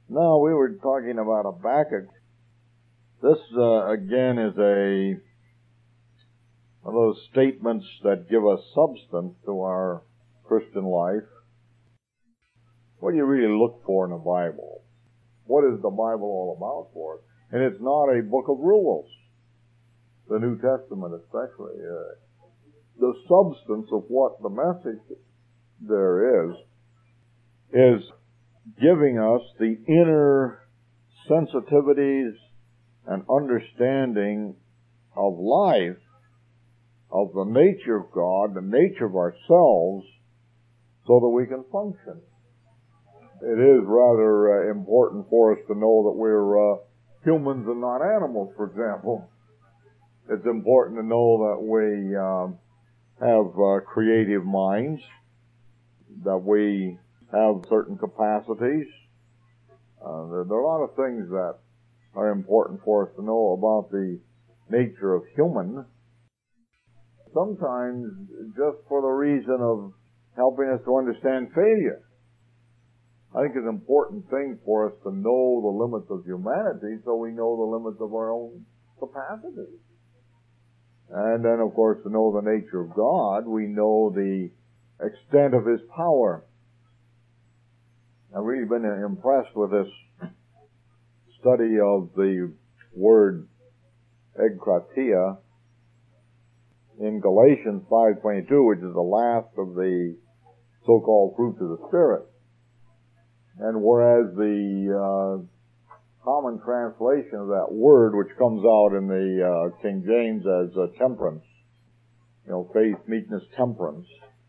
No, we were talking about Habakkuk. This, again, is one of those statements that give us substance to our Christian life. What do you really look for in the Bible? What is the Bible all about for us? And it's not a book of rules. The New Testament especially. The substance of what the message there is giving us the inner sensitivities and understanding of life, of the nature of God, the nature of ourselves, so that we can function. It is rather important for us to know that we're humans and not animals, for example. It's important to know that we have creative minds, that we have certain capacities. There are a lot of things that are important for us to know about the nature of human. Sometimes just for the reason of helping us to understand failure. I think it's an important thing for us to know the limits of humanity so we know the limits of our own capacities. And then, of course, to know the nature of God, we know the extent of His power. I've really been impressed with this study of the word egkratia in Galatians 5:22, which is the last of the so-called fruits of the Spirit. And whereas the common translation of that word, which comes out in the King James as temperance, faith, meekness, temperance,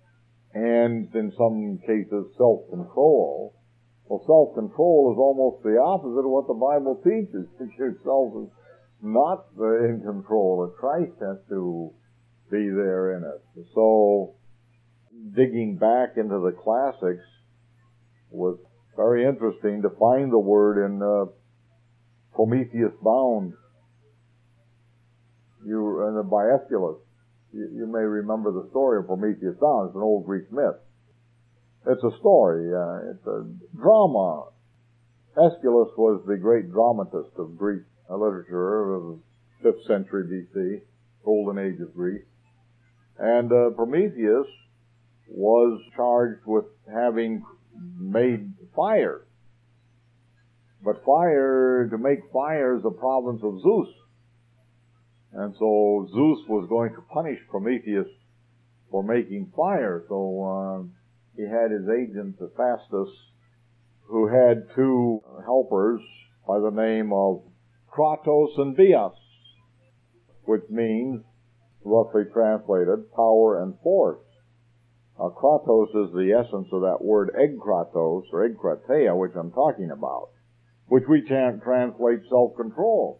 and in some cases self-control. Well, self-control is almost the opposite of what the Bible teaches. Yourself is not in control. Christ has to be there in it. So, digging back into the classics was very interesting to find the word in Prometheus Bound, by Aeschylus. You may remember the story of Prometheus Bound. It's an old Greek myth. It's a story. It's a drama. Aeschylus was the great dramatist of Greek literature of the 5th century B.C., golden age of Greece. And Prometheus was charged with having made fire. But to make fire is a province of Zeus. And so Zeus was going to punish Prometheus for making fire. So he had his agent, Hephaestus, who had two helpers by the name of Kratos and Bias, which means, roughly translated, power and force. Kratos is the essence of that word egkratos, or egkrateia, which I'm talking about, which we can't translate self-control.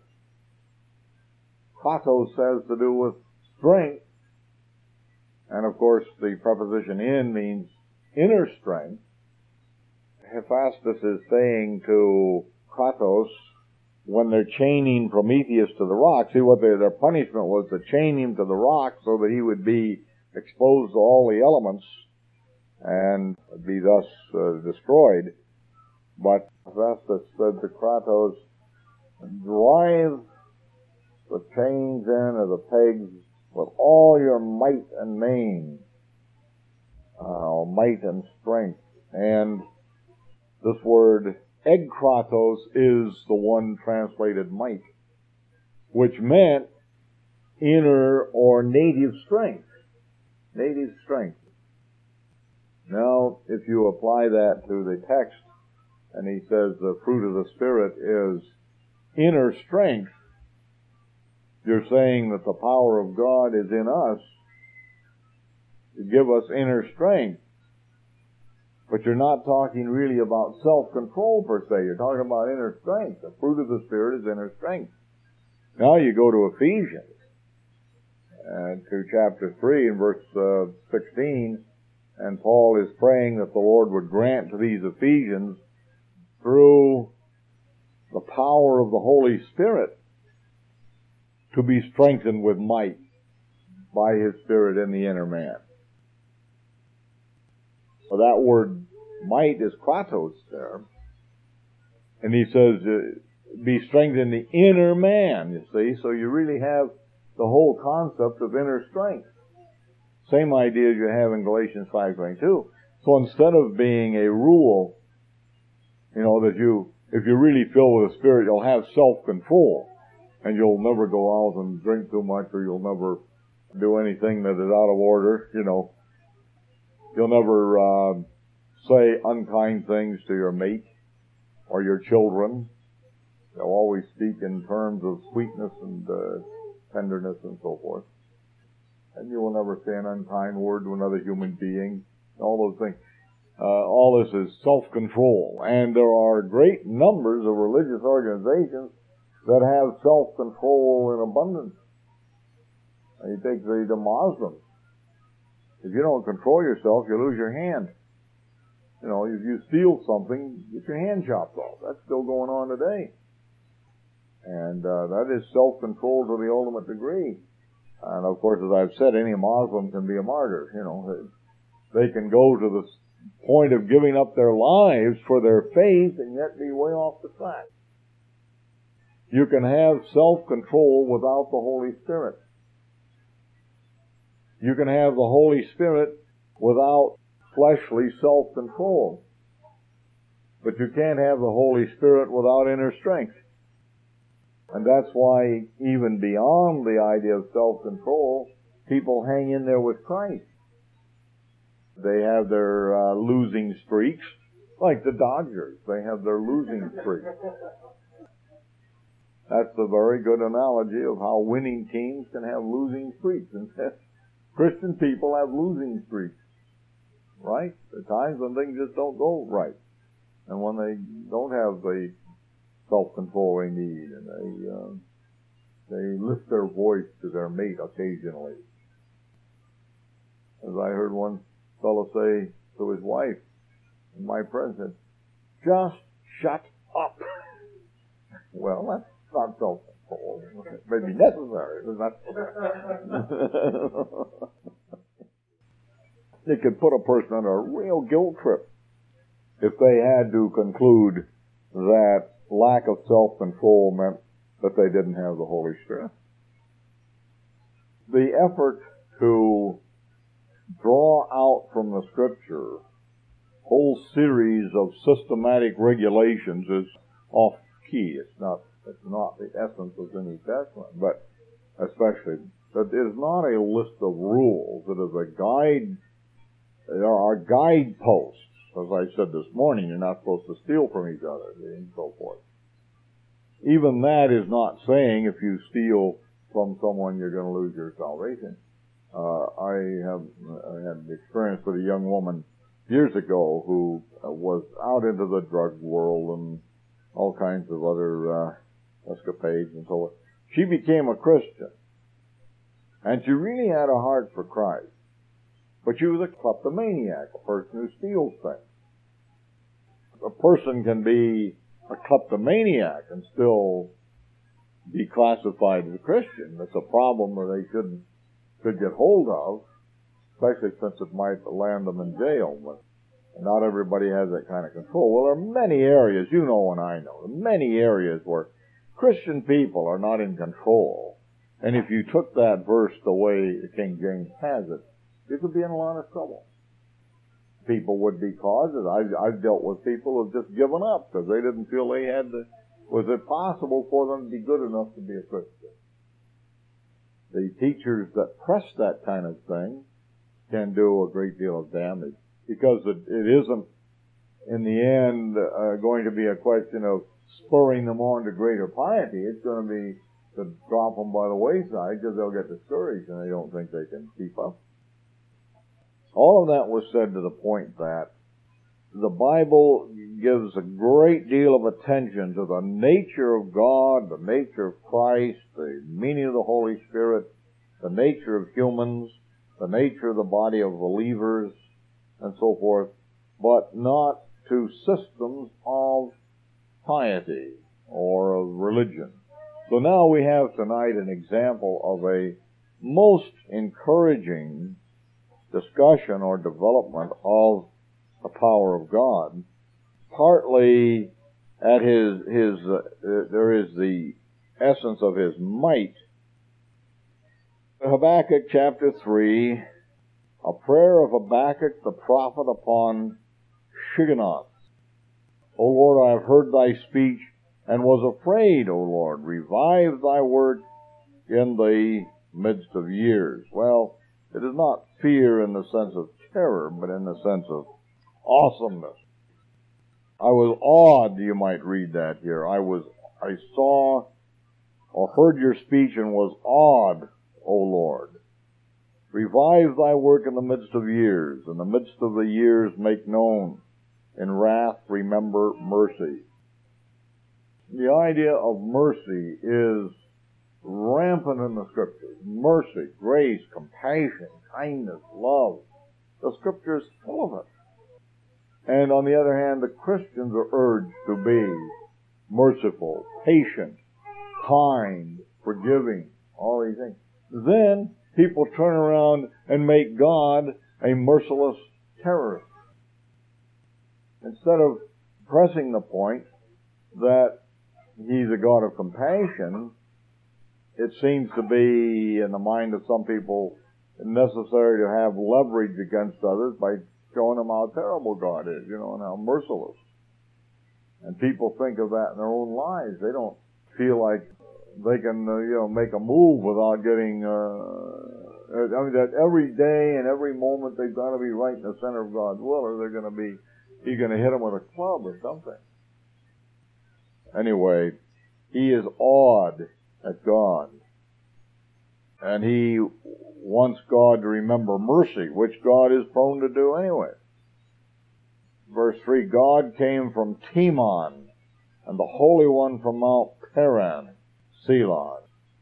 Kratos has to do with strength, and of course the preposition in means inner strength. Hephaestus is saying to Kratos, when they're chaining Prometheus to the rock, see what their punishment was, to chain him to the rock so that he would be exposed to all the elements and be thus destroyed. But Hephaestus said to Kratos, drive the chains in or the pegs with all your might and main, might and strength. And this word egkratos is the one translated might, which meant inner or native strength. Native strength. Now, if you apply that to the text, and he says the fruit of the Spirit is inner strength, you're saying that the power of God is in us to give us inner strength. But you're not talking really about self-control per se. You're talking about inner strength. The fruit of the Spirit is inner strength. Now you go to Ephesians, to chapter 3 and verse 16, and Paul is praying that the Lord would grant to these Ephesians, through the power of the Holy Spirit, to be strengthened with might by His Spirit in the inner man. So that word might is kratos there. And he says, be strengthened in the inner man, you see. So you really have the whole concept of inner strength. Same idea as you have in Galatians 5:22. So instead of being a rule, that if you're really filled with the Spirit, you'll have self-control. And you'll never go out and drink too much, or you'll never do anything that is out of order, You'll never say unkind things to your mate or your children. You'll always speak in terms of sweetness and tenderness and so forth. And you will never say an unkind word to another human being. All those things. All this is self-control. And there are great numbers of religious organizations that have self-control in abundance. And you take the Muslims. If you don't control yourself, you lose your hand. If you steal something, get your hand chopped off. That's still going on today. And that is self-control to the ultimate degree. And of course, as I've said, any Muslim can be a martyr. They can go to the point of giving up their lives for their faith and yet be way off the track. You can have self-control without the Holy Spirit. You can have the Holy Spirit without fleshly self-control. But you can't have the Holy Spirit without inner strength. And that's why, even beyond the idea of self-control, people hang in there with Christ. They have their losing streaks, like the Dodgers. They have their losing streaks. That's a very good analogy of how winning teams can have losing streaks. And Christian people have losing streaks, right? There are times when things just don't go right. And when they don't have the self-control they need, and they lift their voice to their mate occasionally. As I heard one fellow say to his wife in my presence, just shut up. Well, that's not self-control. It may be necessary, but not. It could put a person on a real guilt trip if they had to conclude that lack of self-control meant that they didn't have the Holy Spirit. The effort to draw out from the Scripture whole series of systematic regulations is off key. It's not the essence of the New Testament, but especially that it is not a list of rules. It is a guide. There are guideposts. As I said this morning, you're not supposed to steal from each other and so forth. Even that is not saying if you steal from someone you're going to lose your salvation. I had experience with a young woman years ago who was out into the drug world and all kinds of other escapades and so on. She became a Christian, and she really had a heart for Christ. But she was a kleptomaniac, a person who steals things. A person can be a kleptomaniac and still be classified as a Christian. That's a problem that they should get hold of, especially since it might land them in jail. But not everybody has that kind of control. Well, there are many areas, you know and I know, many areas where Christian people are not in control. And if you took that verse the way King James has it, you could be in a lot of trouble. People would be caused. I've dealt with people who have just given up because they didn't feel they had was it possible for them to be good enough to be a Christian. The teachers that press that kind of thing can do a great deal of damage because it isn't, in the end, going to be a question of spurring them on to greater piety. It's going to be to drop them by the wayside because they'll get discouraged and they don't think they can keep up. All of that was said to the point that the Bible gives a great deal of attention to the nature of God, the nature of Christ, the meaning of the Holy Spirit, the nature of humans, the nature of the body of believers, and so forth, but not to systems of piety or of religion. So now we have tonight an example of a most encouraging discussion or development of the power of God, partly at there is the essence of his might. Habakkuk chapter 3, a prayer of Habakkuk the prophet upon Shigionoth. O Lord, I have heard thy speech, and was afraid, O Lord. Revive thy work in the midst of years. Well, it is not fear in the sense of terror, but in the sense of awesomeness. I was awed, you might read that here. I saw or heard your speech and was awed, O Lord. Revive thy work in the midst of years. In the midst of the years make known. In wrath remember mercy. The idea of mercy is rampant in the Scriptures. Mercy, grace, compassion, kindness, love. The Scripture is full of it. And on the other hand, the Christians are urged to be merciful, patient, kind, forgiving, all these things. Then people turn around and make God a merciless terrorist. Instead of pressing the point that he's a God of compassion, it seems to be, in the mind of some people, necessary to have leverage against others by showing them how terrible God is, and how merciless. And people think of that in their own lives. They don't feel like they can, make a move without getting, that every day and every moment they've got to be right in the center of God's will, or he's going to hit them with a club or something. Anyway, he is awed at God. And he wants God to remember mercy, which God is prone to do anyway. Verse 3, God came from Teman, and the Holy One from Mount Paran, Selah.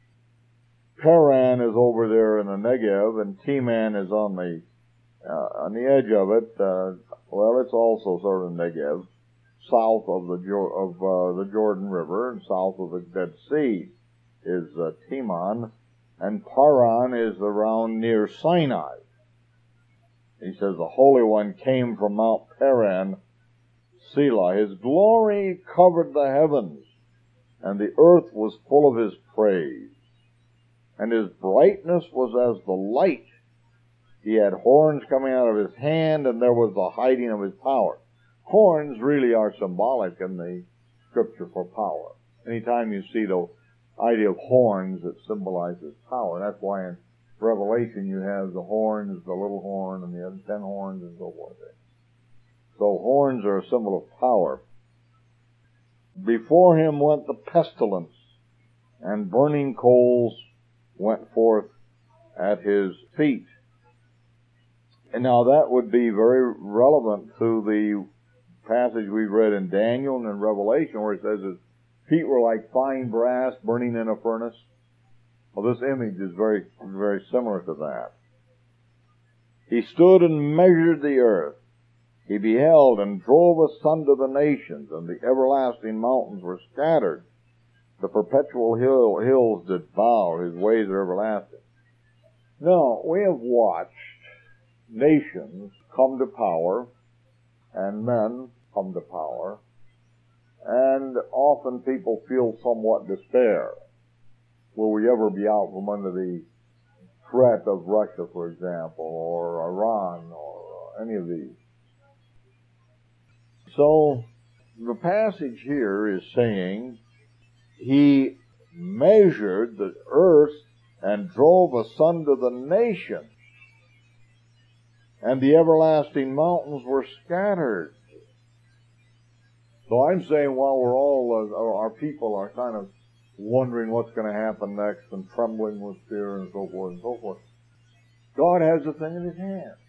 Paran is over there in the Negev, and Teman is on the edge of it. It's also sort of Negev, south of the Jordan River, and south of the Dead Sea is Teman. And Paran is around near Sinai. He says the Holy One came from Mount Paran, Selah. His glory covered the heavens, and the earth was full of his praise. And his brightness was as the light. He had horns coming out of his hand, and there was the hiding of his power. Horns really are symbolic in the Scripture for power. Anytime you see the idea of horns, that symbolizes power. That's why in Revelation you have the horns, the little horn, and the other 10 horns, and so forth. So horns are a symbol of power. Before him went the pestilence, and burning coals went forth at his feet. And now that would be very relevant to the passage we read in Daniel and in Revelation, where it says his feet were like fine brass burning in a furnace. Well, this image is very, very similar to that. He stood and measured the earth. He beheld and drove asunder the nations, and the everlasting mountains were scattered. The perpetual hills did bow. His ways are everlasting. Now, we have watched nations come to power, and men come to power, and often people feel somewhat despair. Will we ever be out from under the threat of Russia, for example, or Iran, or any of these? So, the passage here is saying, he measured the earth and drove asunder the nations, and the everlasting mountains were scattered. So I'm saying while we're all, our people are kind of wondering what's going to happen next and trembling with fear and so forth, God has the thing in his hand.